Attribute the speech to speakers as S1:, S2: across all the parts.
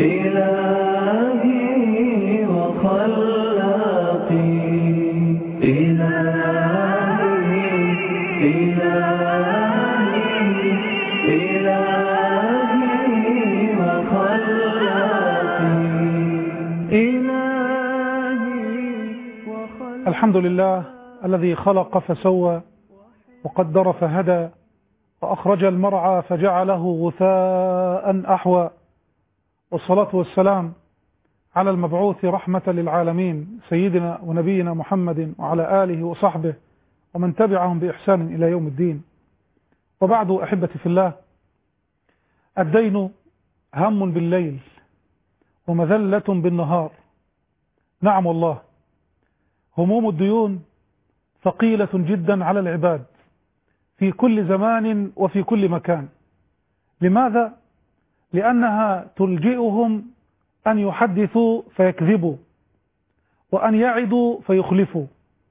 S1: إلهي وخلاقي إلهي إلهي إلهي وخلاقي
S2: الحمد لله الذي خلق فسوى وقدر فهدى وأخرج المرعى فجعله غثاء أحوى، والصلاة والسلام على المبعوث رحمة للعالمين سيدنا ونبينا محمد وعلى آله وصحبه ومن تبعهم بإحسان إلى يوم الدين. وبعد أحبتي في الله، الدين هم بالليل ومذلة بالنهار. نعم والله، هموم الديون ثقيلة جدا على العباد في كل زمان وفي كل مكان. لماذا؟ لأنها تلجئهم أن يحدثوا فيكذبوا، وأن يعدوا فيخلفوا.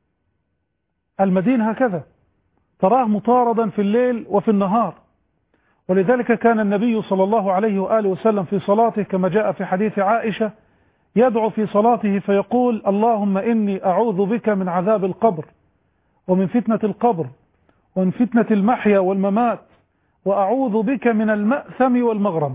S2: المدين هكذا تراه مطاردا في الليل وفي النهار. ولذلك كان النبي صلى الله عليه وآله وسلم في صلاته كما جاء في حديث عائشة يدعو في صلاته فيقول: اللهم إني أعوذ بك من عذاب القبر ومن فتنة القبر ومن فتنة المحيا والممات، وأعوذ بك من المأثم والمغرم.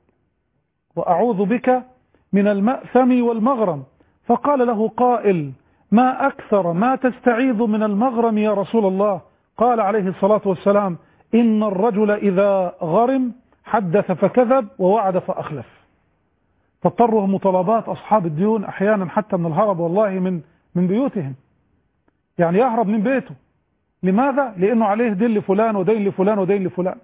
S2: وأعوذ بك من المأثم والمغرم. فقال له قائل: ما أكثر ما تستعيذ من المغرم يا رسول الله؟ قال عليه الصلاة والسلام: إن الرجل إذا غرم حدث فكذب ووعد فأخلف. تضطرهم مطالبات أصحاب الديون أحيانا حتى من الهرب والله من بيوتهم، يعني يهرب من بيته. لماذا؟ لأنه عليه دين لفلان ودين لفلان ودين لفلان.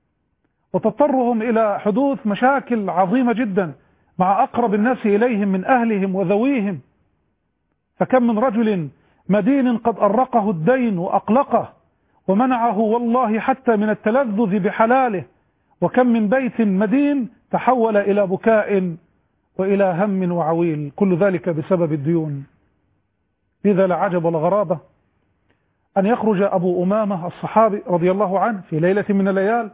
S2: وتضطرهم إلى حدوث مشاكل عظيمة جدا مع أقرب الناس إليهم من أهلهم وذويهم. فكم من رجل مدين قد أرقه الدين وأقلقه ومنعه والله حتى من التلذذ بحلاله، وكم من بيت مدين تحول إلى بكاء وإلى هم وعويل، كل ذلك بسبب الديون. لذا لا عجب ولا غرابة أن يخرج أبو أمامة الصحابي رضي الله عنه في ليلة من الليال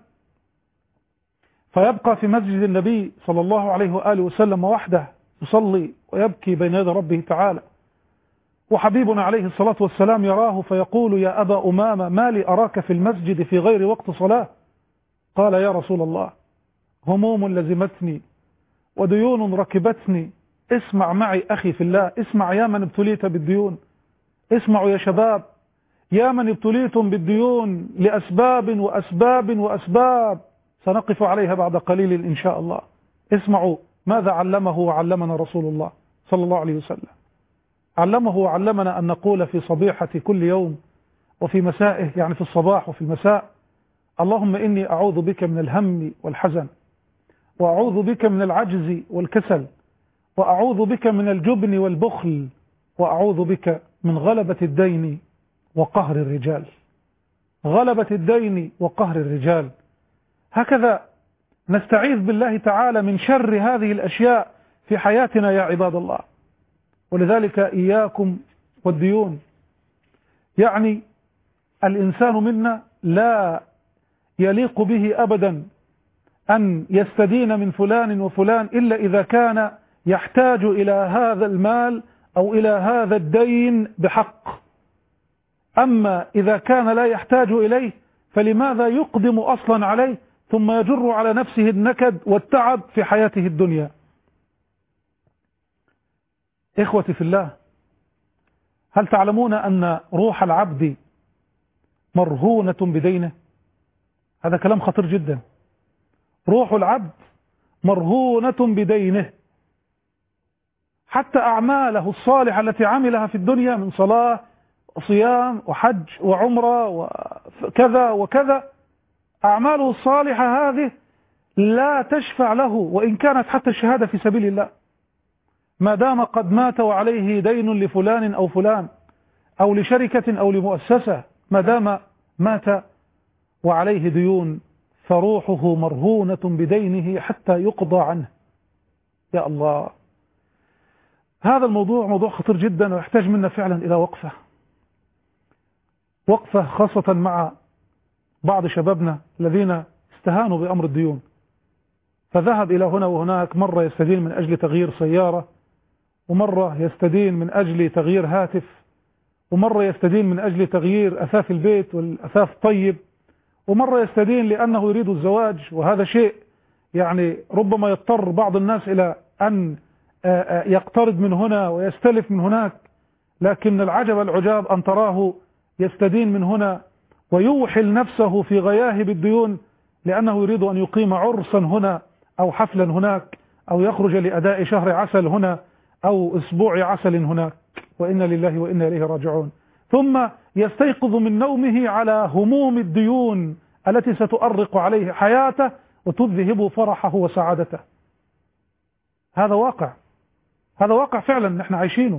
S2: فيبقى في مسجد النبي صلى الله عليه وآله وسلم وحده يصلي ويبكي بين يدي ربه تعالى، وحبيبنا عليه الصلاة والسلام يراه فيقول: يا أبا أمامة، ما لي أراك في المسجد في غير وقت صلاة؟ قال: يا رسول الله، هموم لزمتني وديون ركبتني. اسمع معي أخي في الله، اسمع يا من ابتليت بالديون، اسمعوا يا شباب يا من ابتليتم بالديون لأسباب وأسباب وأسباب سنقف عليها بعد قليل إن شاء الله. اسمعوا ماذا علمه وعلمنا رسول الله صلى الله عليه وسلم. علمه وعلمنا أن نقول في صبيحة كل يوم وفي مسائه، يعني في الصباح وفي المساء: اللهم إني أعوذ بك من الهم والحزن، وأعوذ بك من العجز والكسل، وأعوذ بك من الجبن والبخل، وأعوذ بك من غلبة الدين وقهر الرجال. غلبة الدين وقهر الرجال. هكذا نستعيذ بالله تعالى من شر هذه الأشياء في حياتنا يا عباد الله. ولذلك إياكم والديون. يعني الإنسان منا لا يليق به أبدا أن يستدين من فلان وفلان إلا إذا كان يحتاج إلى هذا المال أو إلى هذا الدين بحق. أما إذا كان لا يحتاج إليه فلماذا يقدم أصلا عليه ثم يجر على نفسه النكد والتعب في حياته الدنيا؟ إخوتي في الله، هل تعلمون أن روح العبد مرهونة بدينه؟ هذا كلام خطير جدا. روح العبد مرهونة بدينه. حتى أعماله الصالحة التي عملها في الدنيا من صلاة وصيام وحج وعمرة وكذا وكذا، أعماله الصالحة هذه لا تشفع له وإن كانت حتى الشهادة في سبيل الله، ما دام قد مات وعليه دين لفلان أو فلان أو لشركة أو لمؤسسة. ما دام مات وعليه ديون فروحه مرهونة بدينه حتى يقضى عنه. يا الله، هذا الموضوع موضوع خطير جدا ويحتاج منا فعلا إلى وقفة خاصة مع بعض شبابنا الذين استهانوا بأمر الديون. فذهب إلى هنا وهناك، مرة يستدين من أجل تغيير سيارة، ومرة يستدين من أجل تغيير هاتف، ومرة يستدين من أجل تغيير أثاث البيت والأثاث طيب، ومرة يستدين لأنه يريد الزواج. وهذا شيء يعني ربما يضطر بعض الناس إلى أن يقترض من هنا ويستلف من هناك، لكن العجب العجاب أن تراه يستدين من هنا ويوحل نفسه في غياهب الديون لأنه يريد أن يقيم عرسا هنا أو حفلا هناك أو يخرج لأداء شهر عسل هنا أو أسبوع عسل هناك، وإنا لله وإنا إليه راجعون. ثم يستيقظ من نومه على هموم الديون التي ستؤرق عليه حياته وتذهب فرحه وسعادته. هذا واقع، هذا واقع فعلا نحن عايشينه،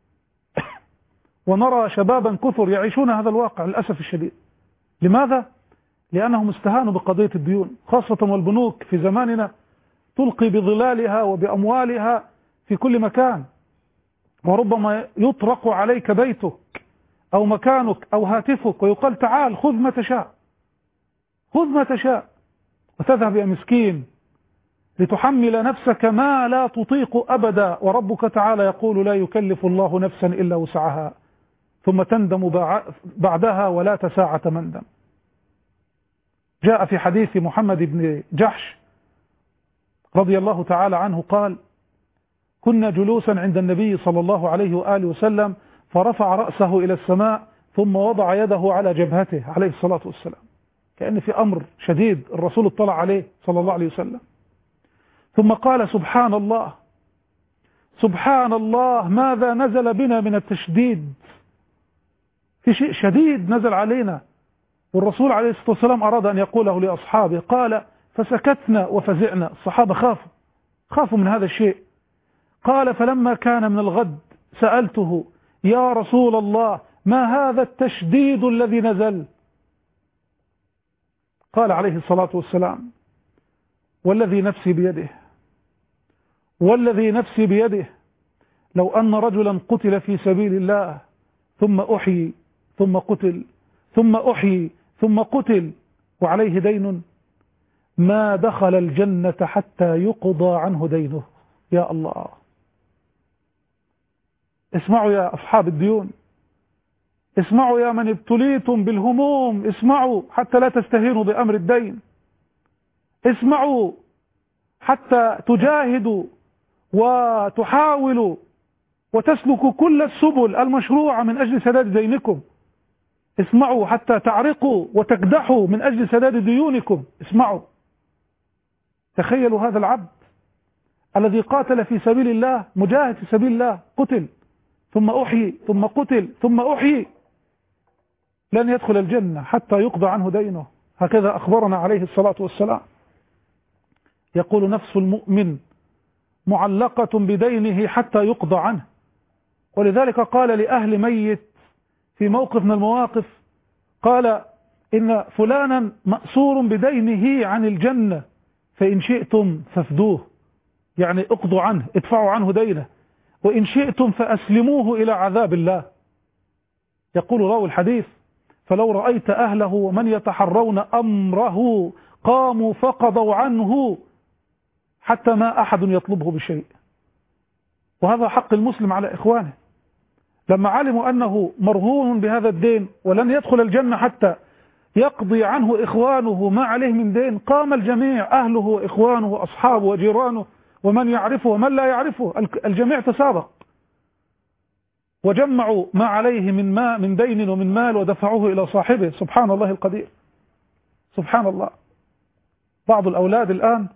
S2: ونرى شبابا كثر يعيشون هذا الواقع للأسف الشديد. لماذا؟ لأنهم استهانوا بقضية الديون، خاصة والبنوك في زماننا تلقي بظلالها وبأموالها في كل مكان، وربما يطرق عليك بيتك أو مكانك أو هاتفك ويقال تعال خذ ما تشاء، خذ ما تشاء، وتذهب يا مسكين لتحمل نفسك ما لا تطيق أبدا، وربك تعالى يقول لا يكلف الله نفسا إلا وسعها، ثم تندم بعدها ولا تساعة مندم. جاء في حديث محمد بن جحش رضي الله تعالى عنه قال: كنا جلوسا عند النبي صلى الله عليه وآله وسلم فرفع رأسه إلى السماء ثم وضع يده على جبهته عليه الصلاة والسلام، كأن في أمر شديد الرسول اطلع عليه صلى الله عليه وسلم، ثم قال: سبحان الله سبحان الله، ماذا نزل بنا من التشديد، في شيء شديد نزل علينا. والرسول عليه الصلاة والسلام أراد أن يقوله لأصحابه، قال: فسكتنا وفزعنا. الصحابة خافوا من هذا الشيء. قال: فلما كان من الغد سألته: يا رسول الله ما هذا التشديد الذي نزل؟ قال عليه الصلاة والسلام: والذي نفسي بيده، والذي نفسي بيده، لو أن رجلا قتل في سبيل الله ثم أحيي ثم قتل ثم أحيي ثم قتل وعليه دين ما دخل الجنة حتى يقضى عنه دينه. يا الله، اسمعوا يا أصحاب الديون، اسمعوا يا من ابتليتم بالهموم، اسمعوا حتى لا تستهينوا بأمر الدين، اسمعوا حتى تجاهدوا وتحاولوا وتسلكوا كل السبل المشروعة من أجل سداد دينكم، اسمعوا حتى تعرقوا وتكدحوا من أجل سداد ديونكم، اسمعوا. تخيلوا هذا العبد الذي قاتل في سبيل الله، مجاهد في سبيل الله، قتل ثم أحيي ثم قتل ثم أحيي، لن يدخل الجنة حتى يقضى عنه دينه. هكذا أخبرنا عليه الصلاة والسلام. يقول: نفس المؤمن معلقة بدينه حتى يقضى عنه. ولذلك قال لأهل ميت في موقف من المواقف، قال: إن فلانا مأسور بدينه عن الجنة فإن شئتم فافدوه، يعني اقضوا عنه، ادفعوا عنه دينه، وإن شئتم فأسلموه إلى عذاب الله. يقول راوي الحديث: فلو رأيت أهله ومن يتحرون أمره قاموا فقضوا عنه حتى ما أحد يطلبه بشيء. وهذا حق المسلم على إخوانه. لما علموا أنه مرهون بهذا الدين ولن يدخل الجنة حتى يقضي عنه إخوانه ما عليه من دين، قام الجميع، أهله وإخوانه وأصحابه وجيرانه ومن يعرفه ومن لا يعرفه، الجميع تسابق وجمعوا ما عليه من دين ومن مال ودفعوه إلى صاحبه. سبحان الله القدير، سبحان الله. بعض الأولاد الآن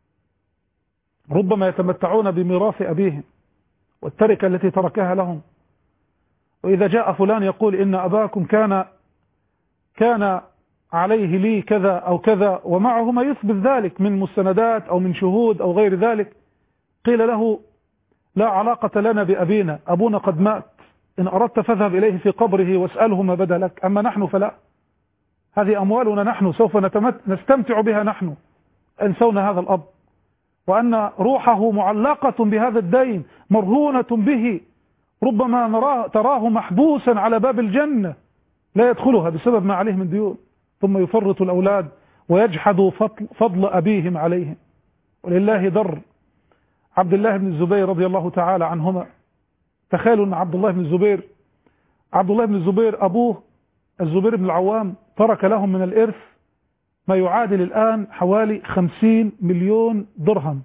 S2: ربما يتمتعون بميراث أبيهم والتركة التي تركها لهم، وإذا جاء فلان يقول: إن أباكم كان عليه لي كذا أو كذا، ومعه ما يثبت ذلك من مستندات أو من شهود أو غير ذلك، قيل له: لا علاقة لنا بأبينا، أبونا قد مات، إن أردت فاذهب إليه في قبره واسأله ما بدا لك، أما نحن فلا، هذه أموالنا نحن، سوف نستمتع بها نحن. أنسونا هذا الأب، وأن روحه معلقة بهذا الدين، مرهونة به، ربما تراه محبوسا على باب الجنة لا يدخلها بسبب ما عليه من ديون، ثم يفرط الأولاد ويجحدوا فضل أبيهم عليهم. ولله در عبد الله بن الزبير رضي الله تعالى عنهما. تخيلوا أن عبد الله بن الزبير أبوه الزبير بن العوام ترك لهم من الإرث ما يعادل الآن حوالي 50 مليون درهم،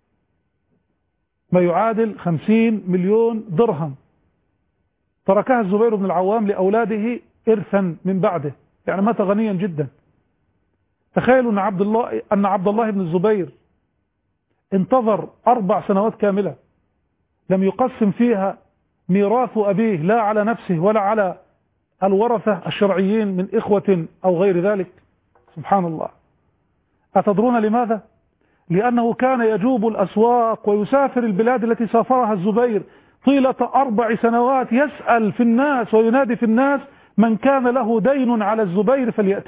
S2: ما يعادل 50 مليون درهم تركها الزبير بن العوام لأولاده إرثا من بعده، يعني مات غنيا جدا. تخيلوا أن عبد الله بن الزبير انتظر 4 سنوات كاملة لم يقسم فيها ميراث أبيه لا على نفسه ولا على الورثة الشرعيين من إخوة أو غير ذلك. سبحان الله. أتدرون لماذا؟ لأنه كان يجوب الأسواق ويسافر البلاد التي سافرها الزبير طيلة 4 سنوات، يسأل في الناس وينادي في الناس من كان له دين على الزبير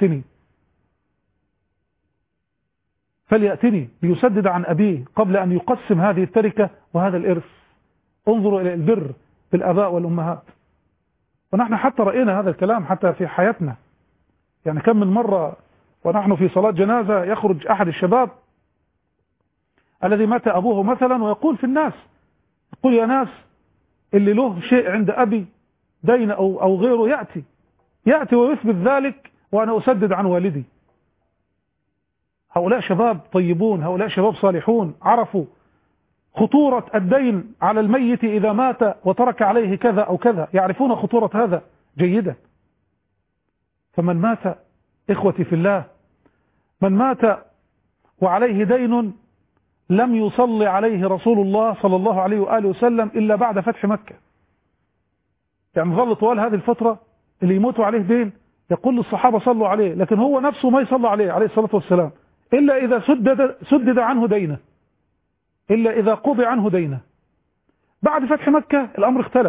S2: فليأتني ليسدد عن أبيه قبل أن يقسم هذه التركة وهذا الإرث. انظروا إلى البر بالآباء والأمهات. ونحن حتى رأينا هذا الكلام حتى في حياتنا، يعني كم من مرة ونحن في صلاة جنازة يخرج أحد الشباب الذي مات أبوه مثلا ويقول في الناس، يقول يا ناس اللي له شيء عند أبي دين أو غيره يأتي ويثبت ذلك وأنا أسدد عن والدي. هؤلاء شباب طيبون، هؤلاء شباب صالحون، عرفوا خطورة الدين على الميت إذا مات وترك عليه كذا أو كذا، يعرفون خطورة هذا جيدا. فمن مات إخوتي في الله، من مات وعليه دين لم يصلي عليه رسول الله صلى الله عليه وآله وسلم إلا بعد فتح مكة. يعني ظل طوال هذه الفترة اللي يموتوا عليه دين يقول للصحابة صلوا عليه، لكن هو نفسه ما يصلى عليه الصلاة والسلام إلا إذا سدد عنه دينه، إلا إذا قضي عنه دينه. بعد فتح مكة الأمر اختلف،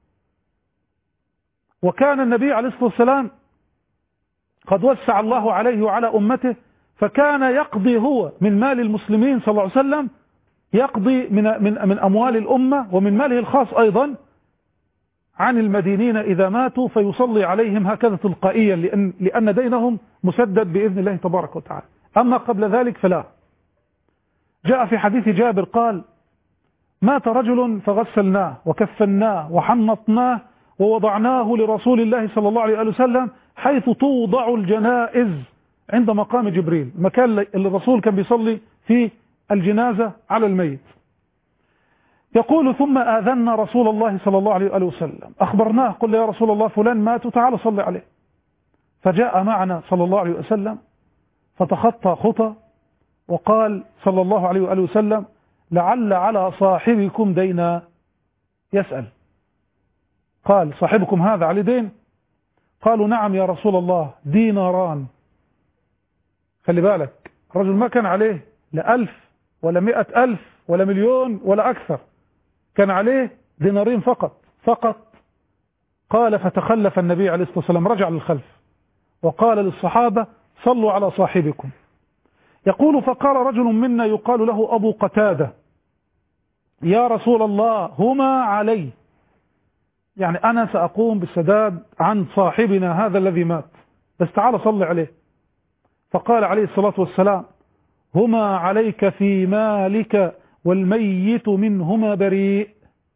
S2: وكان النبي عليه الصلاة والسلام قد وسع الله عليه وعلى أمته، فكان يقضي هو من مال المسلمين صلى الله عليه وسلم، يقضي من أموال الأمة ومن ماله الخاص أيضا عن المدينين إذا ماتوا، فيصلي عليهم هكذا تلقائيا لأن دينهم مسدد بإذن الله تبارك وتعالى. أما قبل ذلك فلا. جاء في حديث جابر قال مات رجل فغسلناه وكفناه وحنطناه ووضعناه لرسول الله صلى الله عليه وسلم حيث توضع الجنائز عند مقام جبريل، المكان اللي الرسول كان بيصلي في الجنازة على الميت. يقول ثم آذنا رسول الله صلى الله عليه وسلم، أخبرناه قلنا يا رسول الله فلان مات وتعالى صلي عليه. فجاء معنا صلى الله عليه وسلم فتخطى خطى وقال صلى الله عليه وسلم لعل على صاحبكم دينا. يسأل قال صاحبكم هذا عليه دين؟ قالوا نعم يا رسول الله ديناران. خلي بالك الرجل ما كان عليه لا 1000 ولا 100,000 ولا مليون ولا أكثر، كان عليه دينارين فقط. قال فتخلف النبي عليه الصلاة والسلام، رجع للخلف وقال للصحابة صلوا على صاحبكم. يقول فقال رجل منا يقال له أبو قتادة يا رسول الله هما علي، يعني أنا سأقوم بالسداد عن صاحبنا هذا الذي مات، بس تعال صل عليه. فقال عليه الصلاة والسلام هما عليك في مالك والميت منهما بريء.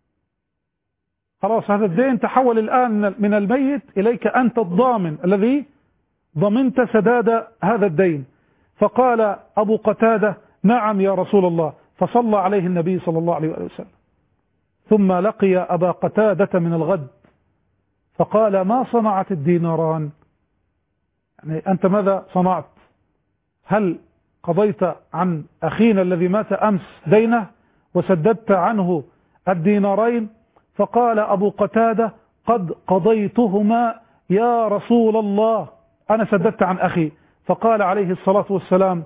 S2: خلاص هذا الدين تحول الآن من الميت إليك أنت الضامن الذي ضمنت سداد هذا الدين. فقال أبو قتادة نعم يا رسول الله، فصلى عليه النبي صلى الله عليه وسلم. ثم لقي أبا قتادة من الغد فقال ما صنعت الديناران؟ يعني أنت ماذا صنعت؟ هل قضيت عن أخينا الذي مات أمس دينه وسددت عنه الدينارين؟ فقال أبو قتادة قد قضيتهما يا رسول الله، أنا سددت عن أخي. فقال عليه الصلاة والسلام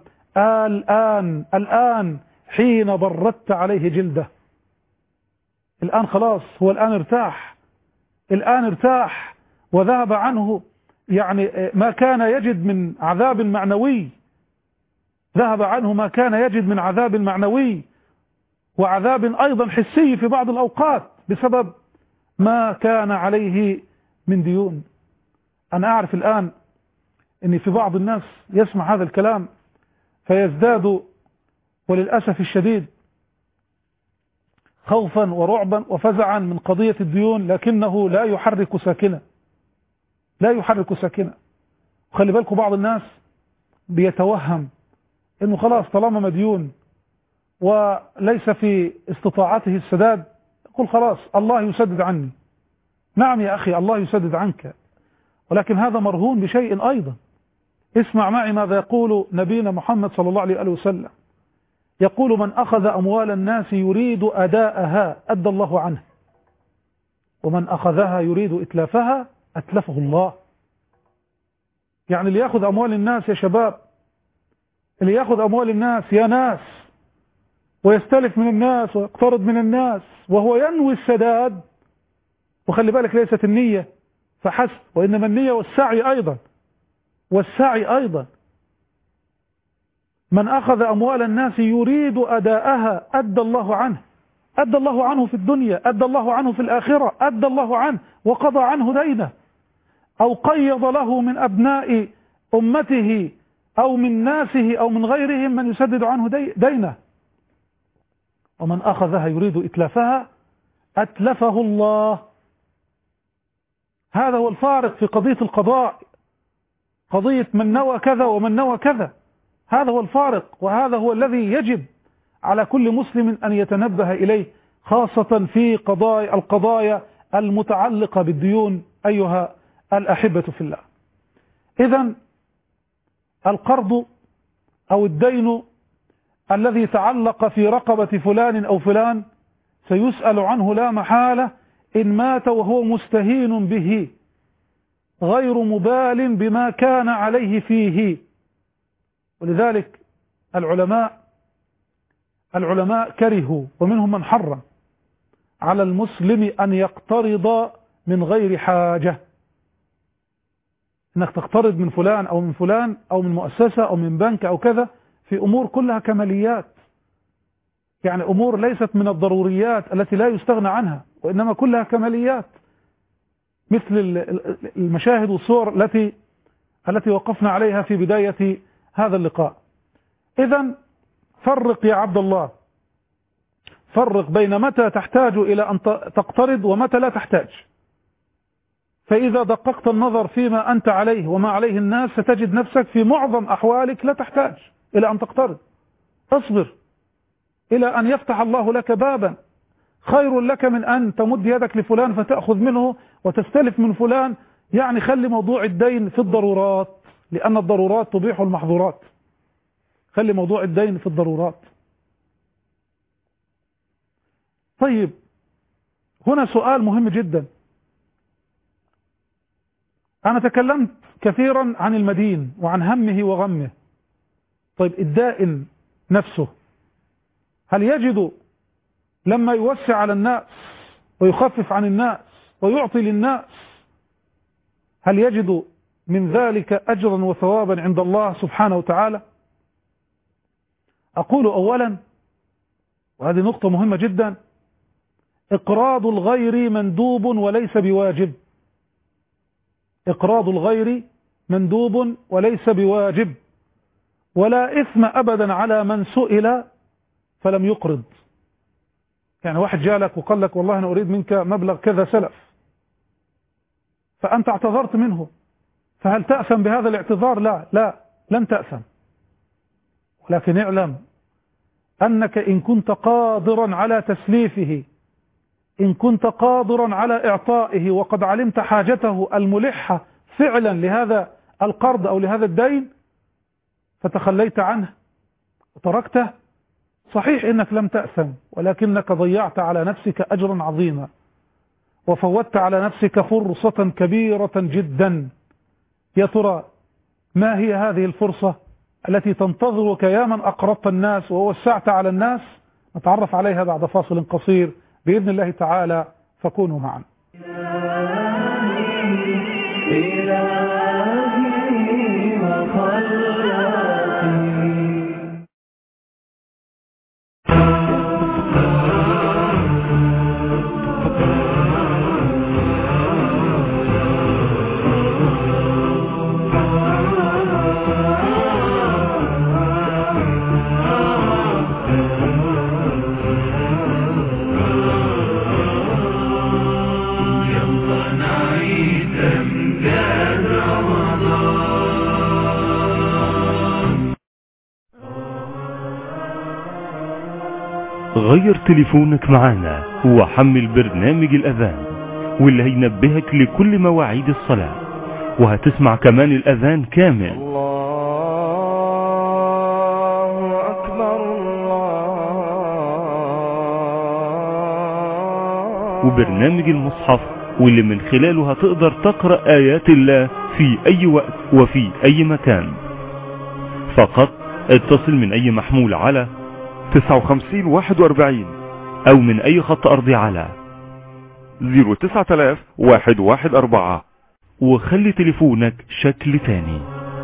S2: الآن حين بردت عليه جلده، الآن خلاص هو الآن ارتاح وذهب عنه يعني ما كان يجد من عذاب معنوي، ذهب عنه ما كان يجد من عذاب معنوي وعذاب أيضا حسي في بعض الأوقات بسبب ما كان عليه من ديون. أنا أعرف الآن أن في بعض الناس يسمع هذا الكلام فيزداد وللأسف الشديد خوفا ورعبا وفزعا من قضية الديون، لكنه لا يحرك ساكنة، لا يحرك ساكنة. وخلي بالكم بعض الناس بيتوهم انه خلاص طالما مديون وليس في استطاعته السداد يقول خلاص الله يسدد عني. نعم يا أخي الله يسدد عنك، ولكن هذا مرهون بشيء أيضا. اسمع معي ماذا يقول نبينا محمد صلى الله عليه وسلم، يقول: من أخذ أموال الناس يريد أداءها أدى الله عنه، ومن أخذها يريد إتلافها أتلفه الله. يعني اللي يأخذ أموال الناس يا شباب، اللي يأخذ أموال الناس يا ناس ويستلف من الناس ويقترض من الناس وهو ينوي السداد، وخلي بالك ليست النية فحسب، وإنما النية والسعي أيضا، والسعي أيضا. من أخذ أموال الناس يريد أداءها أدى الله عنه، أدى الله عنه في الدنيا، أدى الله عنه في الآخرة، أدى الله عنه وقضى عنه دينه، أو قيض له من أبناء أمته أو من ناسه أو من غيرهم من يسدد عنه دينه. ومن أخذها يريد إتلافها أتلفه الله. هذا هو الفارق في قضية القضاء، قضية من نوى كذا ومن نوى كذا، هذا هو الفارق، وهذا هو الذي يجب على كل مسلم أن يتنبه إليه، خاصة في القضايا المتعلقة بالديون أيها الأحبة في الله. إذن القرض أو الدين الذي تعلق في رقبة فلان أو فلان سيسأل عنه لا محالة إن مات وهو مستهين به غير مبال بما كان عليه فيه. ولذلك العلماء كرهوا ومنهم من حرم على المسلم أن يقترض من غير حاجة، انك تقترض من فلان او من فلان او من مؤسسة او من بنك او كذا في امور كلها كماليات، يعني امور ليست من الضروريات التي لا يستغنى عنها، وانما كلها كماليات، مثل المشاهد والصور التي وقفنا عليها في بداية هذا اللقاء. اذن فرق يا عبد الله، فرق بين متى تحتاج الى ان تقترض ومتى لا تحتاج. فإذا دققت النظر فيما أنت عليه وما عليه الناس ستجد نفسك في معظم أحوالك لا تحتاج إلى أن تقترض. اصبر إلى أن يفتح الله لك بابا خير لك من أن تمد يدك لفلان فتأخذ منه وتستلف من فلان. يعني خلي موضوع الدين في الضرورات، لأن الضرورات تبيح المحظورات. خلي موضوع الدين في الضرورات. طيب هنا سؤال مهم جدا. أنا تكلمت كثيرا عن المدين وعن همه وغمه. طيب الدائن نفسه هل يجد لما يوسع على الناس ويخفف عن الناس ويعطي للناس هل يجد من ذلك أجرا وثوابا عند الله سبحانه وتعالى؟ أقول أولا، وهذه نقطة مهمة جدا، إقراض الغير مندوب وليس بواجب. إقراض الغير مندوب وليس بواجب، ولا إثم أبدا على من سئل فلم يقرض. يعني واحد جالك وقال لك والله أنا أريد منك مبلغ كذا سلف، فأنت اعتذرت منه، فهل تأثم بهذا الاعتذار؟ لا لن تأثم، ولكن اعلم أنك إن كنت قادرا على تسليفه، إن كنت قادرا على إعطائه وقد علمت حاجته الملحة فعلا لهذا القرض أو لهذا الدين فتخليت عنه وتركته، صحيح إنك لم تأثم، ولكنك ضيعت على نفسك أجرا عظيما وفوتت على نفسك فرصة كبيرة جدا. يا ترى ما هي هذه الفرصة التي تنتظرك يا من أقرضت الناس ووسعت على الناس؟ نتعرف عليها بعد فاصل قصير بإذن الله تعالى، فكونوا معنا.
S3: غير تليفونك معانا وحمل برنامج الأذان واللي هينبهك لكل مواعيد الصلاة، وهتسمع كمان الأذان كامل.
S1: الله أكبر الله.
S3: وبرنامج المصحف واللي من خلاله هتقدر تقرأ آيات الله في أي وقت وفي أي مكان. فقط اتصل من أي محمول على 5941 أو من أي خط أرضي على 09114 وخلي تليفونك شكل تاني.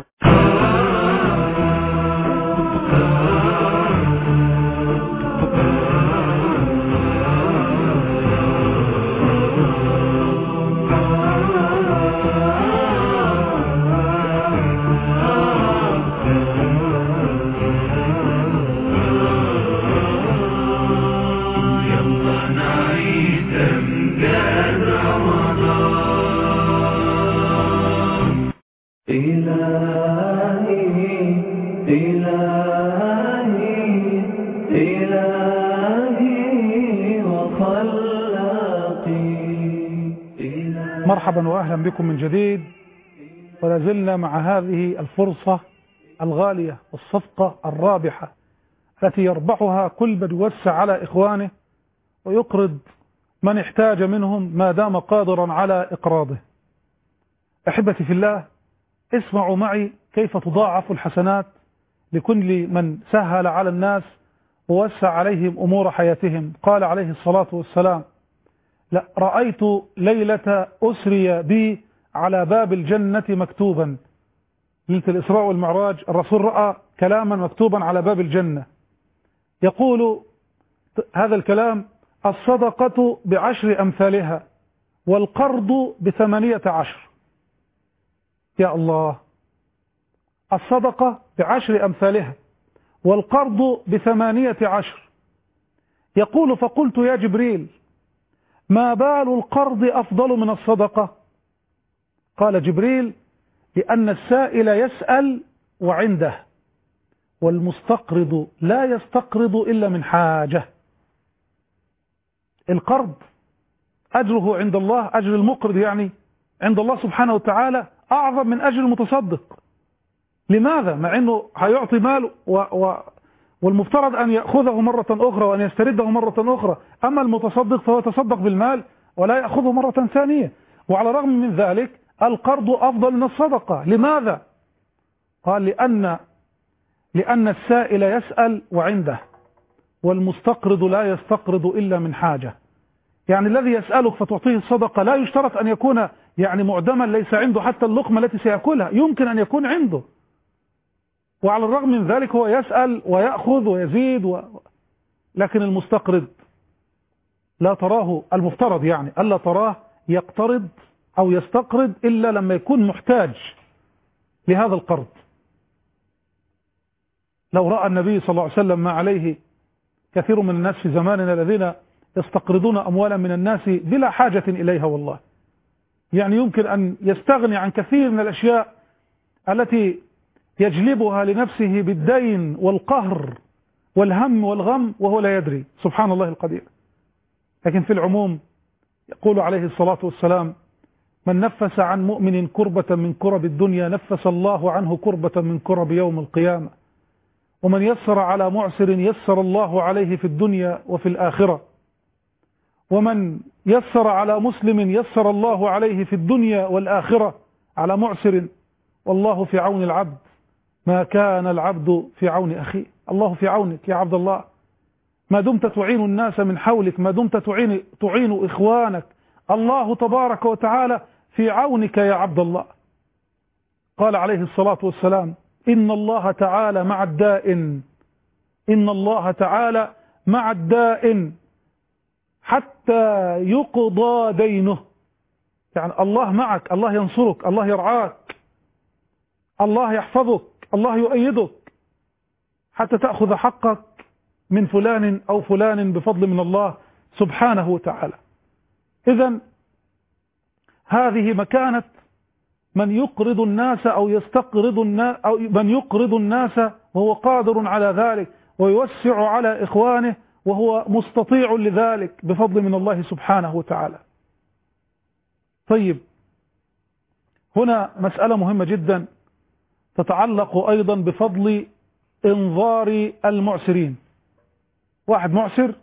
S2: مرحبا وأهلا بكم من جديد، ولازلنا مع هذه الفرصة الغالية والصفقة الرابحة التي يربحها كل من يوسع على إخوانه ويقرض من احتاج منهم ما دام قادرا على إقراضه. أحبتي في الله، اسمعوا معي كيف تضاعف الحسنات لكل من سهل على الناس ووسع عليهم أمور حياتهم. قال عليه الصلاة والسلام: لا رأيت ليلة أسري بي على باب الجنة مكتوبا. ليلة الإسراء والمعراج الرسول رأى كلاما مكتوبا على باب الجنة يقول هذا الكلام: الصدقة ب10 أمثالها والقرض ب18. يا الله، الصدقة ب10 أمثالها والقرض ب18. يقول: فقلت يا جبريل ما بال القرض أفضل من الصدقة؟ قال جبريل: لأن السائل يسأل وعنده، والمستقرض لا يستقرض إلا من حاجة. القرض أجره عند الله، أجر المقرض يعني عند الله سبحانه وتعالى أعظم من أجر المتصدق. لماذا؟ مع أنه هيعطي مال والمفترض أن يأخذه مرة أخرى وأن يسترده مرة أخرى. أما المتصدق فهو يتصدق بالمال ولا يأخذه مرة ثانية. وعلى الرغم من ذلك القرض أفضل من الصدقة. لماذا؟ قال: لأن السائل يسأل وعنده، والمستقرض لا يستقرض إلا من حاجة. يعني الذي يسألك فتعطيه الصدقة لا يشترط أن يكون يعني معدما ليس عنده حتى اللقمة التي سيأكلها، يمكن أن يكون عنده، وعلى الرغم من ذلك هو يسأل ويأخذ ويزيد لكن المستقرض لا تراه، المفترض يعني ألا تراه يقترض أو يستقرض إلا لما يكون محتاج لهذا القرض. لو رأى النبي صلى الله عليه وسلم ما عليه كثير من الناس في زماننا الذين يستقرضون أموالا من الناس بلا حاجة إليها، والله يعني يمكن أن يستغني عن كثير من الأشياء التي يجلبها لنفسه بالدين والقهر والهم والغم وهو لا يدري. سبحان الله القدير. لكن في العموم يقول عليه الصلاة والسلام: من نفس عن مؤمن كربة من كرب الدنيا نفس الله عنه كربة من كرب يوم القيامة، ومن يسر على معسر يسر الله عليه في الدنيا وفي الآخرة، ومن يسر على مسلم يسر الله عليه في الدنيا والآخرة على معسر، والله في عون العبد ما كان العبد في عون أخيه. الله في عونك يا عبد الله، ما دمت تعين الناس من حولك، ما دمت تعين إخوانك، الله تبارك وتعالى في عونك يا عبد الله. قال عليه الصلاة والسلام: إن الله تعالى مع الدائن، إن الله تعالى مع الدائن حتى يقضى دينه. يعني الله معك، الله ينصرك، الله يرعاك، الله يحفظك، الله يؤيدك حتى تأخذ حقك من فلان أو فلان بفضل من الله سبحانه وتعالى. إذن هذه مكانة من يقرض الناس أو يستقرض الناس، أو من يقرض الناس وهو قادر على ذلك ويوسع على إخوانه وهو مستطيع لذلك بفضل من الله سبحانه وتعالى. طيب، هنا مسألة مهمة جدا تتعلق أيضا بفضل إنظار المعسرين. واحد معسر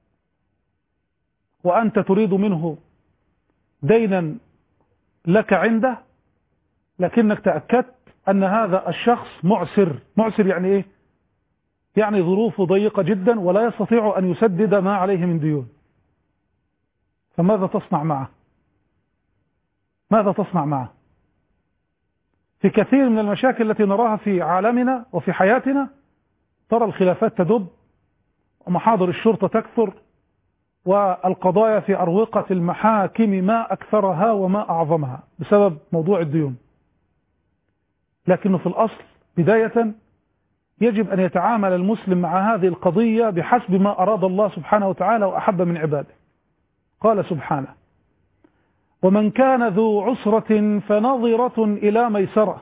S2: وأنت تريد منه دينا لك عنده، لكنك تأكدت أن هذا الشخص معسر. معسر يعني إيه؟ يعني ظروفه ضيقة جدا ولا يستطيع أن يسدد ما عليه من ديون. فماذا تصنع معه؟ ماذا تصنع معه؟ في كثير من المشاكل التي نراها في عالمنا وفي حياتنا ترى الخلافات تدب ومحاضر الشرطة تكثر والقضايا في أروقة المحاكم ما أكثرها وما أعظمها بسبب موضوع الديون. لكنه في الأصل بداية يجب أن يتعامل المسلم مع هذه القضية بحسب ما أراد الله سبحانه وتعالى وأحب من عباده. قال سبحانه: ومن كان ذو عسرة فنظرة إلى ميسرة.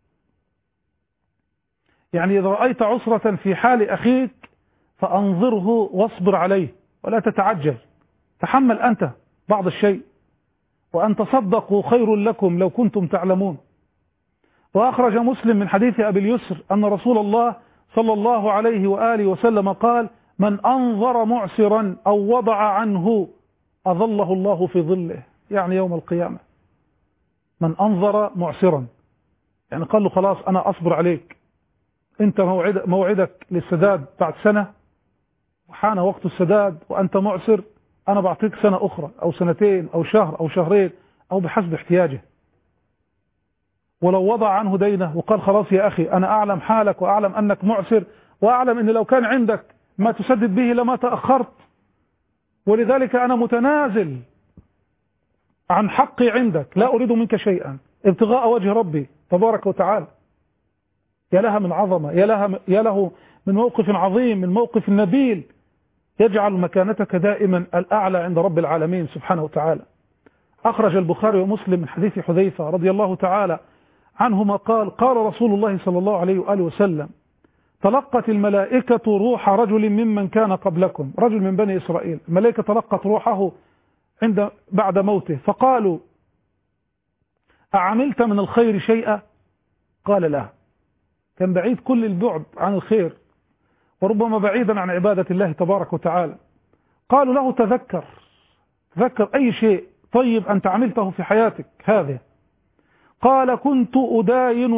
S2: يعني إذا رأيت عسرة في حال أخيك فأنظره واصبر عليه ولا تتعجل، تحمل أنت بعض الشيء، وأن تصدقوا خير لكم لو كنتم تعلمون. وأخرج مسلم من حديث أبي اليسر أن رسول الله صلى الله عليه وآله وسلم قال: من أنظر معسرا أو وضع عنه أظله الله في ظله، يعني يوم القيامة. من أنظر معسرا يعني قال له خلاص أنا أصبر عليك، أنت موعدك للسداد بعد سنة وحان وقت السداد وأنت معسر، أنا بعطيك سنة أخرى أو سنتين أو شهر أو شهرين أو بحسب احتياجه. ولو وضع عنه دينه وقال خلاص يا أخي أنا أعلم حالك وأعلم أنك معسر وأعلم أن لو كان عندك ما تسدد به لما تأخرت، ولذلك أنا متنازل عن حقي عندك، لا أريد منك شيئا ابتغاء وجه ربي تبارك وتعالى. يا لها من عظمة، يا له من موقف عظيم، من موقف نبيل يجعل مكانتك دائما الأعلى عند رب العالمين سبحانه وتعالى. أخرج البخاري ومسلم من حديث حذيفة رضي الله تعالى عنهما قال: قال رسول الله صلى الله عليه وآله وسلم: تلقت الملائكة روح رجل ممن كان قبلكم، رجل من بني إسرائيل، الملائكة تلقت روحه بعد موته، فقالوا: أعملت من الخير شيئا؟ قال: لا. كان بعيد كل البعد عن الخير وربما بعيدا عن عبادة الله تبارك وتعالى. قالوا له: تذكر أي شيء طيب أنت عملته في حياتك هذه. قال: كنت أداين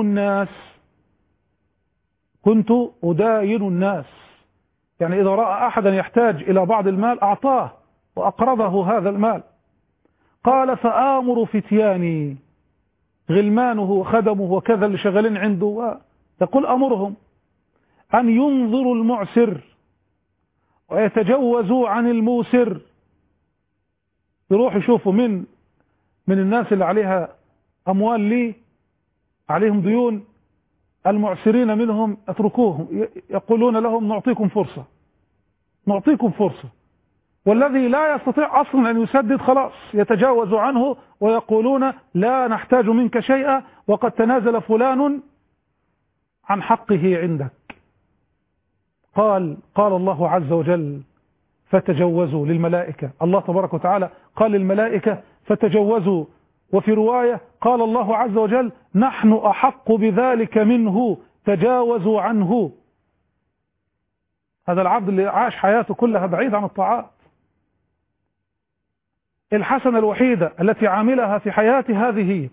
S2: الناس، يعني إذا رأى أحدا يحتاج إلى بعض المال أعطاه وأقرضه هذا المال. قال: فآمر فتياني، غلمانه وخدمه وكذا اللي شغالين عنده، يقول أمرهم أن ينظروا المعسر ويتجوزوا عن الموسر، يروحوا يشوفوا من الناس اللي عليها أموال لي عليهم ديون، المعسرين منهم اتركوهم، يقولون لهم نعطيكم فرصة، والذي لا يستطيع أصلا أن يسدد خلاص يتجاوز عنه ويقولون لا نحتاج منك شيئا وقد تنازل فلان عن حقه عندك. قال الله عز وجل: فتجوزوا للملائكة، الله تبارك وتعالى قال للملائكة فتجوزوا، وفي رواية قال الله عز وجل: نحن أحق بذلك منه تجاوزوا عنه. هذا العبد اللي عاش حياته كلها بعيد عن الطاعات، الحسنة الوحيدة التي عاملها في حياته هذه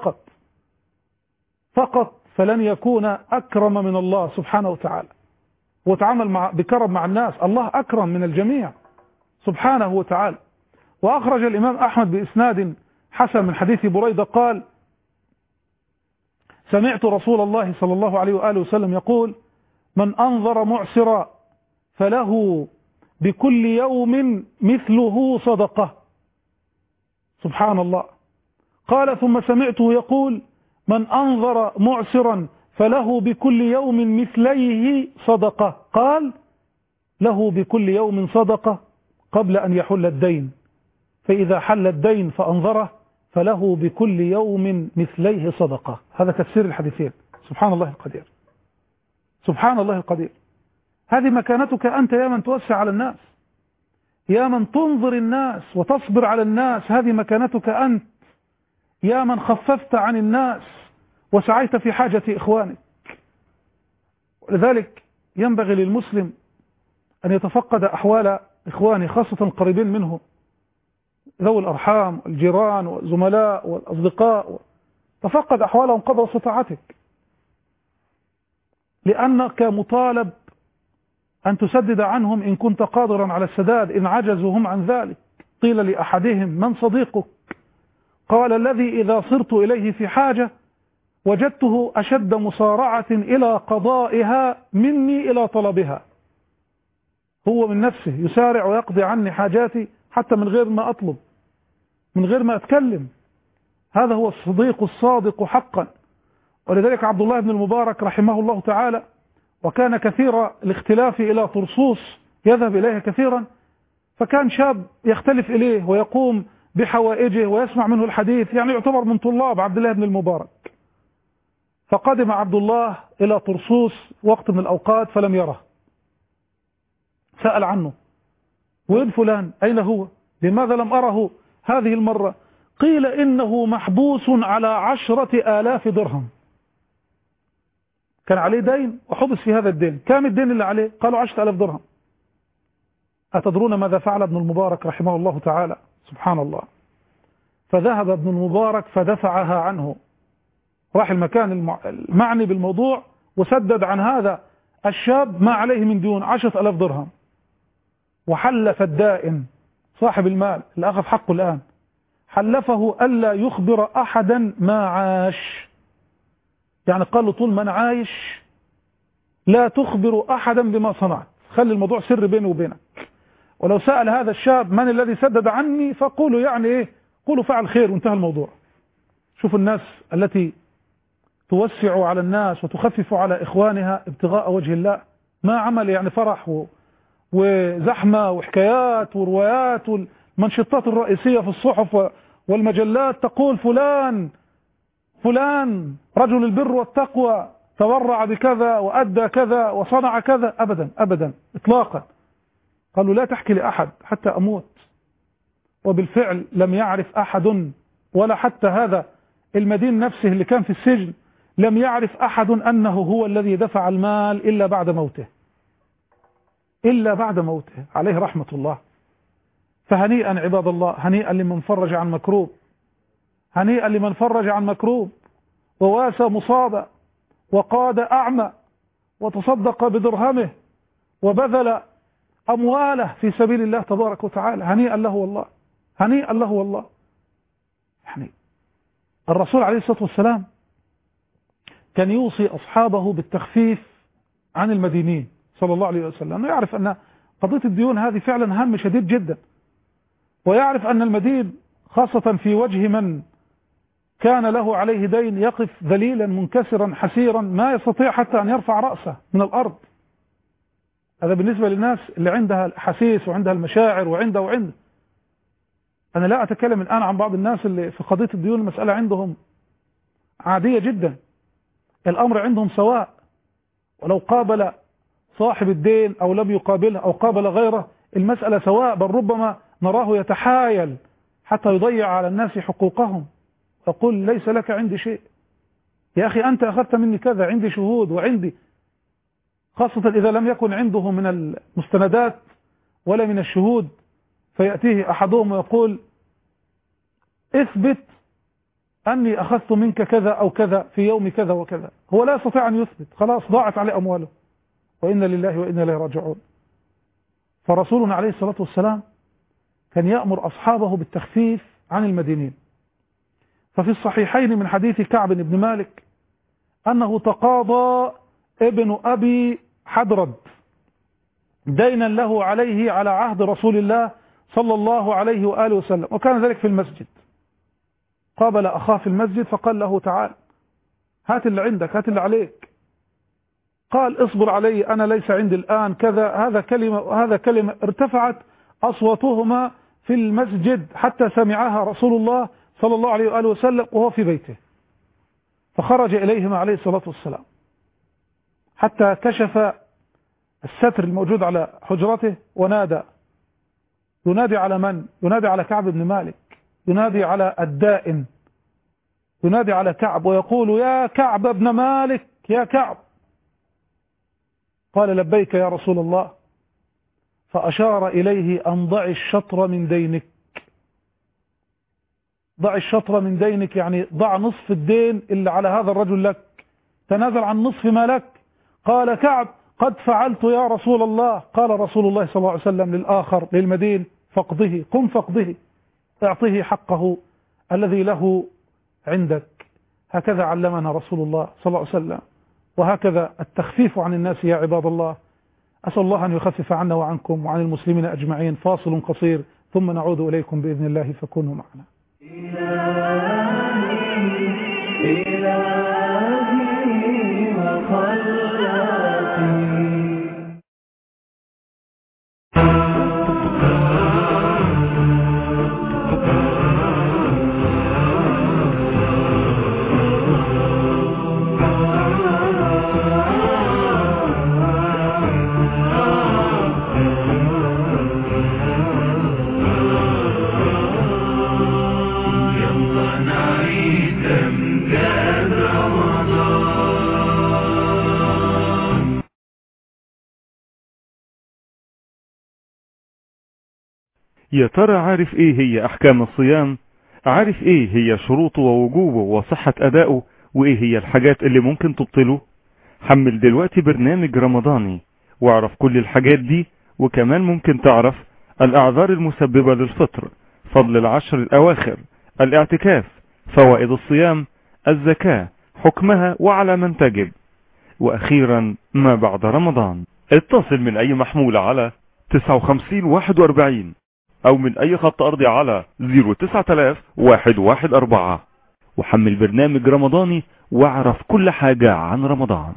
S2: فقط، فلن يكون أكرم من الله سبحانه وتعالى، وتعامل بكرم مع الناس، الله أكرم من الجميع سبحانه وتعالى. وأخرج الإمام أحمد بإسناد حسن من حديث بريدة قال: سمعت رسول الله صلى الله عليه وآله وسلم يقول: من أنظر معسرا فله بكل يوم مثله صدقة. سبحان الله. قال: ثم سمعته يقول: من أنظر معسرا فله بكل يوم مثليه صدقة. قال: له بكل يوم صدقة قبل أن يحل الدين، فإذا حل الدين فأنظره فله بكل يوم مثليه صدقة. هذا تفسير الحديثين. سبحان الله القدير، سبحان الله القدير. هذه مكانتك أنت يا من توسع على الناس، يا من تنظر الناس وتصبر على الناس، هذه مكانتك أنت. يا من خففت عن الناس وسعيت في حاجة إخوانك. ولذلك ينبغي للمسلم أن يتفقد أحوال إخوانه، خاصة القريبين منه، ذوي الأرحام والجيران والزملاء والأصدقاء، تفقد أحوالهم قدر استطاعتك، لأنك مطالب أن تسدد عنهم إن كنت قادرا على السداد، إن عجزوا هم عن ذلك. قيل لأحدهم: من صديقك؟ قال: الذي إذا صرت إليه في حاجة وجدته أشد مصارعة إلى قضائها مني إلى طلبها. هو من نفسه يسارع ويقضي عني حاجاتي حتى من غير ما أطلب، من غير ما أتكلم. هذا هو الصديق الصادق حقا. ولذلك عبد الله بن المبارك رحمه الله تعالى، وكان كثير الاختلاف إلى طرسوس يذهب إليها كثيرا، فكان شاب يختلف إليه ويقوم بحوائجه ويسمع منه الحديث، يعني يعتبر من طلاب عبد الله بن المبارك. فقدم عبد الله إلى طرسوس وقت من الأوقات فلم يره، سأل عنه: وين فلان؟ أين هو؟ لماذا لم أره هذه المرة؟ قيل: إنه محبوس على 10,000 درهم. كان عليه دين وحبس في هذا الدين. كم الدين اللي عليه؟ قالوا 10,000 درهم. أتدرون ماذا فعل ابن المبارك رحمه الله تعالى؟ سبحان الله. فذهب ابن المبارك فدفعها عنه، راح المكان المعني بالموضوع وسدد عن هذا الشاب ما عليه من ديون 10,000 درهم. وحلف الدائن صاحب المال اللي أخذ حقه الآن، حلفه ألا يخبر أحدا ما عاش. يعني قال له: طول ما أنا عايش لا تخبر أحدا بما صنعت، خلي الموضوع سر بيني وبينك. ولو سأل هذا الشاب: من الذي سدد عني؟ فقولوا يعني إيه؟ قولوا فعل خير وانتهى الموضوع. شوفوا الناس التي توسع على الناس وتخفف على إخوانها ابتغاء وجه الله. ما عمل يعني فرح وزحمة وحكايات وروايات، والمنشطات الرئيسية في الصحف والمجلات تقول: فلان رجل البر والتقوى تورع بكذا وأدى كذا وصنع كذا. أبدا أبدا إطلاقا. قالوا: لا تحكي لأحد حتى أموت. وبالفعل لم يعرف أحد، ولا حتى هذا المدين نفسه اللي كان في السجن، لم يعرف أحد أنه هو الذي دفع المال إلا بعد موته، إلا بعد موته عليه رحمة الله. فهنيئا عباد الله، هنيئا لمن فرج عن مكروب، هنيئا لمن فرج عن مكروب وواسى مصابة وقاد أعمى وتصدق بدرهمه وبذل أمواله في سبيل الله تبارك وتعالى. هنيئا له والله، هنيئا له والله. يعني الرسول عليه الصلاة والسلام كان يوصي أصحابه بالتخفيف عن المدينين صلى الله عليه وسلم، أنه يعرف أن قضية الديون هذه فعلا هم شديد جدا، ويعرف أن المدين خاصة في وجه من كان له عليه دين يقف ذليلا منكسرا حسيرا، ما يستطيع حتى أن يرفع رأسه من الأرض. هذا بالنسبة للناس اللي عندها الحسيس وعندها المشاعر وعنده. أنا لا أتكلم الآن عن بعض الناس اللي في قضية الديون المسألة عندهم عادية جدا، الأمر عندهم سواء، ولو قابل صاحب الدين أو لم يقابله أو قابل غيره المسألة سواء، بل ربما نراه يتحايل حتى يضيع على الناس حقوقهم، يقول: ليس لك عندي شيء يا أخي، أنت أخذت مني كذا، عندي شهود وعندي. خاصة إذا لم يكن عنده من المستندات ولا من الشهود، فيأتيه أحدهم ويقول: اثبت أني أخذت منك كذا أو كذا في يوم كذا وكذا. هو لا يستطيع أن يثبت، خلاص ضاعت عليه أمواله، وإنا لله وإنا إليه راجعون. فرسولنا عليه الصلاة والسلام كان يأمر أصحابه بالتخفيف عن المدينين. ففي الصحيحين من حديث كعب بن مالك أنه تقاضى ابن أبي حدرد دينا له عليه على عهد رسول الله صلى الله عليه وآله وسلم، وكان ذلك في المسجد. قابل أخاه في المسجد فقال له: تعال هات اللي عندك، هات اللي عليك. قال: اصبر علي، أنا ليس عندي الآن كذا. هذا كلمة ارتفعت أصواتهما في المسجد حتى سمعها رسول الله صلى الله عليه وآله وسلم وهو في بيته. فخرج إليهما عليه الصلاة والسلام حتى كشف الستر الموجود على حجرته ونادى: ينادي على من؟ ينادي على كعب بن مالك، ينادي على الدائن، ينادي على كعب ويقول يا كعب بن مالك يا كعب. قال لبيك يا رسول الله، فأشار إليه أن ضع الشطر من دينك. ضع الشطر من دينك يعني ضع نصف الدين اللي على هذا الرجل لك، تنازل عن نصف ما لك. قال كعب قد فعلت يا رسول الله. قال رسول الله صلى الله عليه وسلم للآخر للمدين فاقضه، قم فاقضه، اعطه حقه الذي له عندك. هكذا علمنا رسول الله صلى الله عليه وسلم، وهكذا التخفيف عن الناس يا عباد الله. أسأل الله أن يخفف عنا وعنكم وعن المسلمين أجمعين. فاصل قصير ثم نعود إليكم بإذن الله، فكونوا معنا.
S3: يا ترى عارف ايه هي احكام الصيام؟ عارف ايه هي شروطه ووجوبه وصحة ادائه؟ وايه هي الحاجات اللي ممكن تبطله؟ حمل دلوقتي برنامج رمضاني واعرف كل الحاجات دي، وكمان ممكن تعرف الاعذار المسببة للفطر، فضل العشر الاواخر، الاعتكاف، فوائد الصيام، الزكاة، حكمها وعلى من تجب، واخيرا ما بعد رمضان. اتصل من اي محمول على 5941 او من اي خط ارضي على 09114 وحمل برنامج رمضاني واعرف كل حاجة عن رمضان.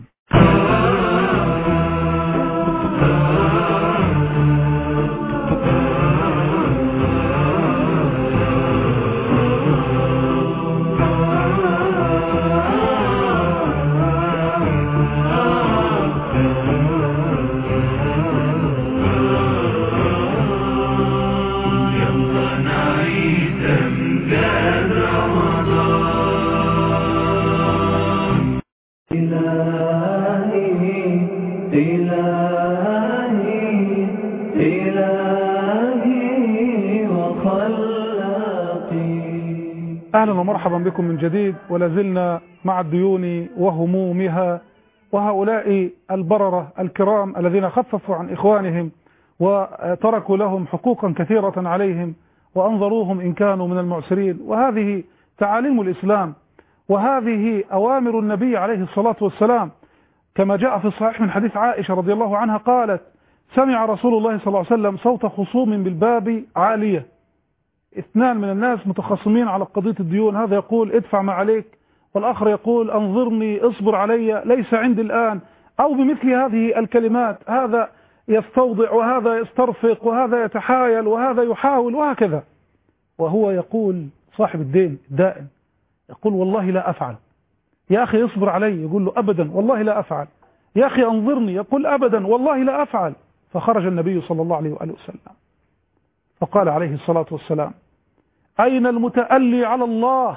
S2: أهلا ومرحبا بكم من جديد، ولازلنا مع الديون وهمومها، وهؤلاء البررة الكرام الذين خففوا عن إخوانهم وتركوا لهم حقوقا كثيرة عليهم وأنظروهم إن كانوا من المعسرين. وهذه تعاليم الإسلام، وهذه أوامر النبي عليه الصلاة والسلام، كما جاء في الصحيح من حديث عائشة رضي الله عنها قالت: سمع رسول الله صلى الله عليه وسلم صوت خصوم بالباب عالية، اثنان من الناس متخاصمين على قضية الديون، هذا يقول ادفع ما عليك، والآخر يقول انظرني اصبر علي ليس عندي الآن، أو بمثل هذه الكلمات، هذا يستوضع وهذا يسترفق وهذا يتحايل وهذا يحاول وهكذا. وهو يقول صاحب الدين الدائن يقول والله لا أفعل. يا أخي اصبر علي، يقول له أبدا والله لا أفعل. يا أخي انظرني، يقول أبدا والله لا أفعل. فخرج النبي صلى الله عليه وآله وسلم فقال عليه الصلاة والسلام: أين المتألي على الله؟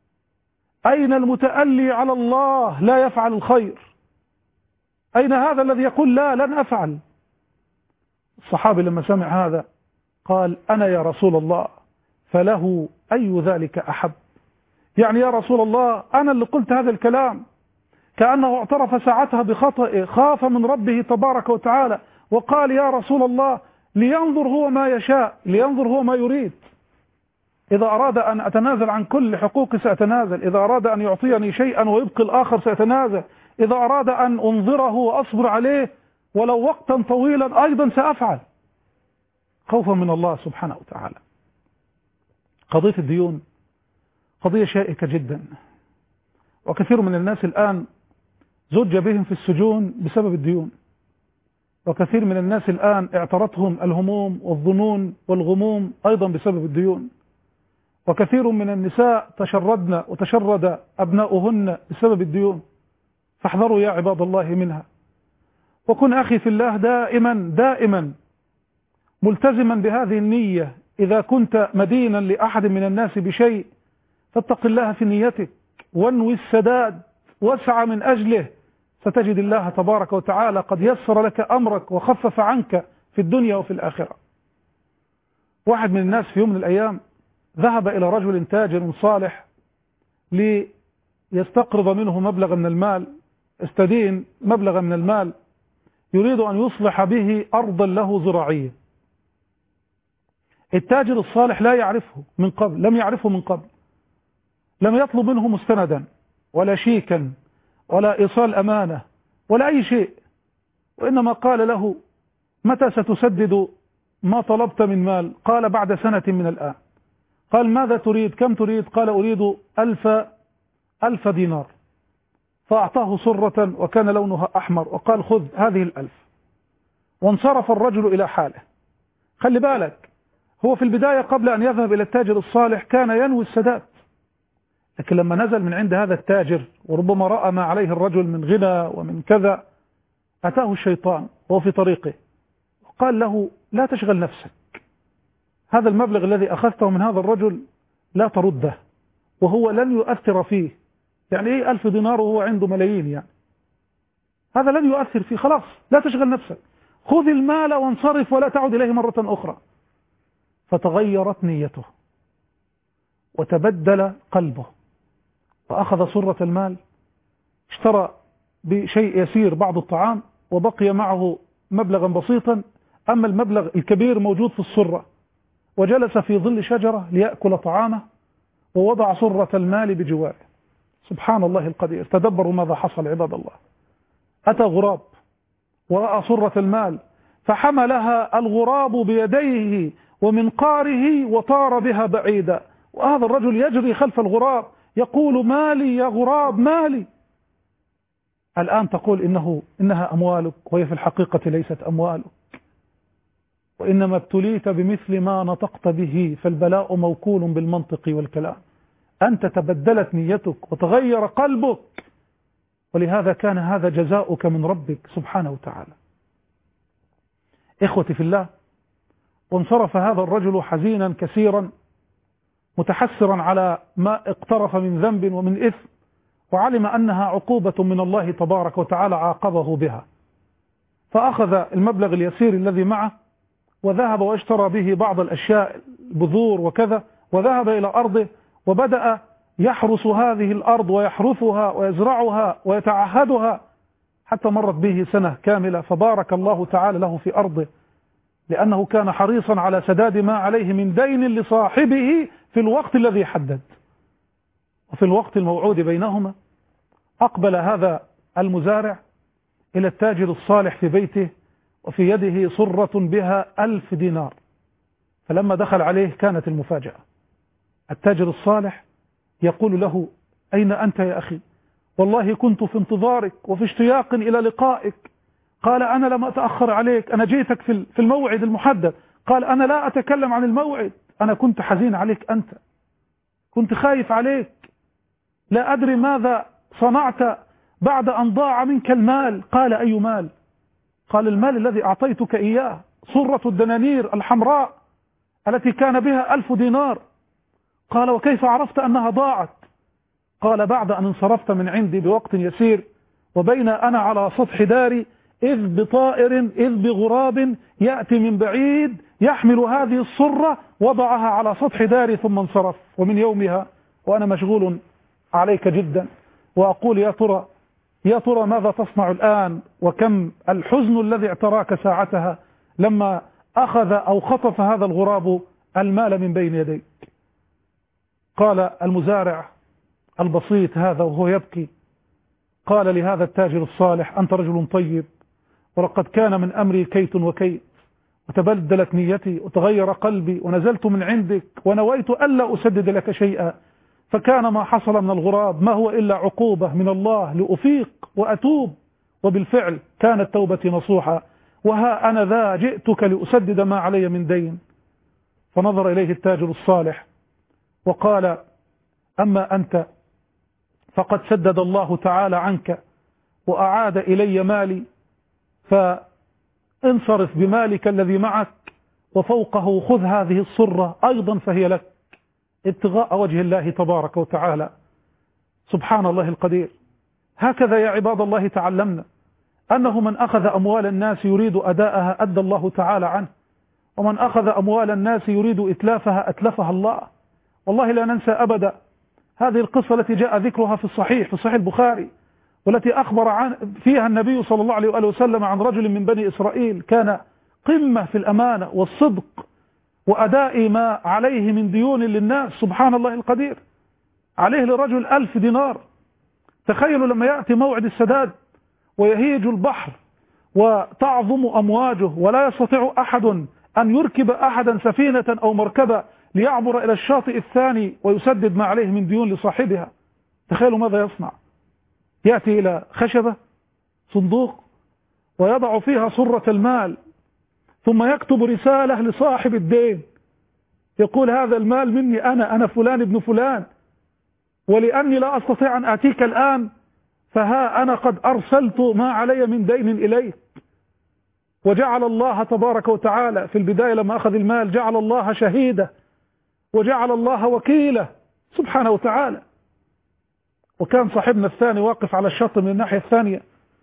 S2: أين المتألي على الله لا يفعل الخير؟ أين هذا الذي يقول لا لن أفعل؟ الصحابي لما سمع هذا قال: أنا يا رسول الله. فله أي ذلك أحب؟ يعني يا رسول الله أنا اللي قلت هذا الكلام، كأنه اعترف ساعتها بخطئه، خاف من ربه تبارك وتعالى وقال: يا رسول الله لينظر هو ما يشاء، لينظر هو ما يريد. إذا أراد أن أتنازل عن كل حقوقي سأتنازل، إذا أراد أن يعطيني شيئا ويبقي الآخر سأتنازل، إذا أراد أن أنظره وأصبر عليه ولو وقتا طويلا أيضا سأفعل، خوفا من الله سبحانه وتعالى. قضية الديون قضية شائكة جدا، وكثير من الناس الآن زج بهم في السجون بسبب الديون، وكثير من الناس الآن اعترتهم الهموم والظنون والغموم أيضا بسبب الديون، وكثير من النساء تشردن وتشرد أبناؤهن بسبب الديون. فاحذروا يا عباد الله منها، وكن أخي في الله دائما ملتزما بهذه النية. إذا كنت مدينا لأحد من الناس بشيء فاتق الله في نيتك وانوي السداد واسعى من أجله، ستجد الله تبارك وتعالى قد يسر لك أمرك وخفف عنك في الدنيا وفي الآخرة. واحد من الناس في يوم من الأيام ذهب إلى رجل تاجر صالح ليستقرض منه مبلغ من المال، استدين مبلغ من المال يريد أن يصلح به أرضا له زراعية. التاجر الصالح لا يعرفه من قبل، لم يعرفه من قبل، لم يطلب منه مستندا ولا شيكا ولا إيصال أمانة ولا أي شيء، وإنما قال له: متى ستسدد ما طلبت من مال؟ قال: بعد سنة من الآن. قال: ماذا تريد؟ كم تريد؟ قال: أريد 1000 دينار. فأعطاه صرة وكان لونها أحمر وقال: خذ هذه 1000. وانصرف الرجل إلى حاله. خلي بالك، هو في البداية قبل أن يذهب إلى التاجر الصالح كان ينوي السداد، لكن لما نزل من عند هذا التاجر وربما رأى ما عليه الرجل من غنى ومن كذا، أتاه الشيطان وهو في طريقه وقال له: لا تشغل نفسك، هذا المبلغ الذي أخذته من هذا الرجل لا ترده، وهو لن يؤثر فيه. يعني إيه 1000 دينار وهو عنده ملايين؟ يعني هذا لن يؤثر فيه، خلاص لا تشغل نفسك، خذ المال وانصرف ولا تعد إليه مرة أخرى. فتغيرت نيته وتبدل قلبه وأخذ صرة المال، اشترى بشيء يسير بعض الطعام وبقي معه مبلغا بسيطا، أما المبلغ الكبير موجود في الصرة، وجلس في ظل شجرة ليأكل طعامه ووضع صرة المال بجواره. سبحان الله القدير. تدبروا ماذا حصل عباد الله. أتى غراب ورأى صرة المال فحملها الغراب بيديه ومنقاره وطار بها بعيدا، وهذا الرجل يجري خلف الغراب يقول: مالي يا غراب مالي. الآن تقول إنها أموالك، وهي في الحقيقة ليست أموالك، وإنما ابتليت بمثل ما نطقت به، فالبلاء موكول بالمنطق والكلام. أنت تبدلت نيتك وتغير قلبك، ولهذا كان هذا جزاؤك من ربك سبحانه وتعالى. إخوتي في الله، وانصرف هذا الرجل حزينا كثيرا متحسرا على ما اقترف من ذنب ومن إثم، وعلم أنها عقوبة من الله تبارك وتعالى عاقبه بها. فأخذ المبلغ اليسير الذي معه وذهب واشترى به بعض الأشياء، البذور وكذا، وذهب إلى أرضه وبدأ يحرس هذه الأرض ويحرثها ويزرعها ويتعهدها، حتى مرت به سنة كاملة، فبارك الله تعالى له في أرضه، لأنه كان حريصا على سداد ما عليه من دين لصاحبه في الوقت الذي حدد. وفي الوقت الموعود بينهما أقبل هذا المزارع إلى التاجر الصالح في بيته وفي يده صرة بها 1000 دينار. فلما دخل عليه كانت المفاجأة. التاجر الصالح يقول له: أين أنت يا أخي؟ والله كنت في انتظارك وفي اشتياق إلى لقائك. قال: أنا لم أتأخر عليك، أنا جيتك في الموعد المحدد. قال: أنا لا أتكلم عن الموعد، أنا كنت حزين عليك، أنت كنت خايف عليك، لا أدري ماذا صنعت بعد أن ضاع منك المال. قال: أي مال؟ قال: المال الذي أعطيتك إياه، صرة الدنانير الحمراء التي كان بها 1000 دينار. قال: وكيف عرفت أنها ضاعت؟ قال: بعد أن انصرفت من عندي بوقت يسير، وبين أنا على سطح داري إذ بغراب يأتي من بعيد يحمل هذه الصرة، وضعها على سطح داري ثم انصرف، ومن يومها وأنا مشغول عليك جدا، وأقول يا ترى ماذا تصنع الآن، وكم الحزن الذي اعتراك ساعتها لما أخذ أو خطف هذا الغراب المال من بين يديك. قال المزارع البسيط هذا وهو يبكي، قال لهذا التاجر الصالح: أنت رجل طيب، ولقد كان من أمري كيت وكيت، وتبدلت نيتي وتغير قلبي، ونزلت من عندك ونويت ألا أسدد لك شيئا، فكان ما حصل من الغراب ما هو إلا عقوبة من الله لأفيق وأتوب، وبالفعل كانت توبتي نصوحة، وها أنا ذا جئتك لأسدد ما علي من دين. فنظر إليه التاجر الصالح وقال: أما أنت فقد سدد الله تعالى عنك وأعاد إلي مالي، فانصرف بمالك الذي معك وفوقه خذ هذه الصرة أيضا فهي لك ابتغاء وجه الله تبارك وتعالى. سبحان الله القدير. هكذا يا عباد الله تعلمنا أنه من أخذ أموال الناس يريد أداءها أدى الله تعالى عنه، ومن أخذ أموال الناس يريد إتلافها أتلفها الله. والله لا ننسى أبدا هذه القصة التي جاء ذكرها في صحيح البخاري، والتي أخبر فيها النبي صلى الله عليه وآله وسلم عن رجل من بني إسرائيل كان قمة في الأمانة والصدق وأداء ما عليه من ديون للناس. سبحان الله القدير. عليه لرجل 1000 دينار. تخيلوا لما يأتي موعد السداد ويهيج البحر وتعظم أمواجه ولا يستطيع أحد أن يركب أحدا سفينة أو مركبة ليعبر إلى الشاطئ الثاني ويسدد ما عليه من ديون لصاحبها. تخيلوا ماذا يصنع. يأتي إلى خشبة صندوق ويضع فيها صرة المال، ثم يكتب رسالة لصاحب الدين يقول هذا المال مني أنا فلان ابن فلان، ولأني لا أستطيع أن آتيك الآن فها أنا قد أرسلت ما علي من دين إليك. وجعل الله تبارك وتعالى في البداية لما أخذ المال جعل الله شهيدا وجعل الله وكيله سبحانه وتعالى. وكان صاحبنا الثاني واقف على الشط من الناحية الثانية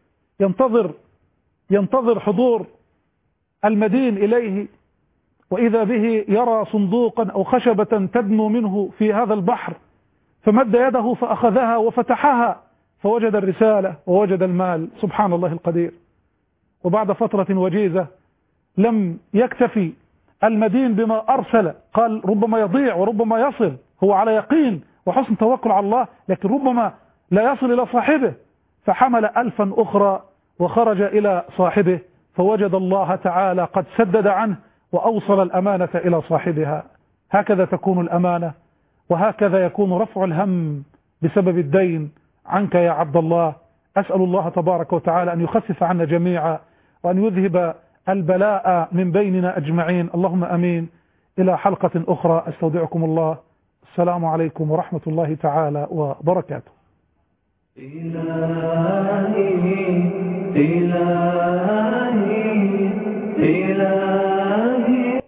S2: ينتظر حضور المدين إليه، وإذا به يرى صندوقا أو خشبة تدنو منه في هذا البحر، فمد يده فأخذها وفتحها فوجد الرسالة ووجد المال. سبحان الله القدير. وبعد فترة وجيزة لم يكتفي المدين بما أرسل، قال ربما يضيع وربما يصل، هو على يقين وحسن توكل على الله، لكن ربما لا يصل إلى صاحبه، فحمل 1000 أخرى وخرج إلى صاحبه فوجد الله تعالى قد سدد عنه وأوصل الأمانة إلى صاحبها. هكذا تكون الأمانة، وهكذا يكون رفع الهم بسبب الدين عنك يا عبد الله. أسأل الله تبارك وتعالى أن يخفف عنا جميعا وأن يذهب البلاء من بيننا أجمعين. اللهم أمين. إلى حلقة أخرى أستودعكم الله. السلام عليكم ورحمة الله تعالى وبركاته.
S1: إلهي